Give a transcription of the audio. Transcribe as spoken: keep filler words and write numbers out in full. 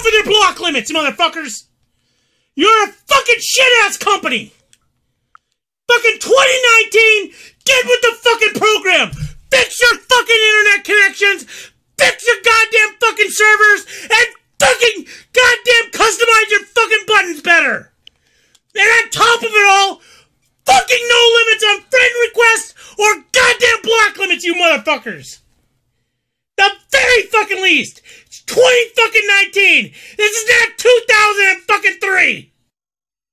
enough with your block limits, motherfuckers! You're a fucking shit-ass company! Fucking twenty nineteen, get with the fucking program! Fix your fucking internet connections! Fix your goddamn fucking servers! And fucking goddamn customize your fucking buttons better! And on top of it all, fucking no limits on friend requests or goddamn block limits, you motherfuckers! The very fucking least! It's twenty fucking nineteen! This is not two thousand fucking three!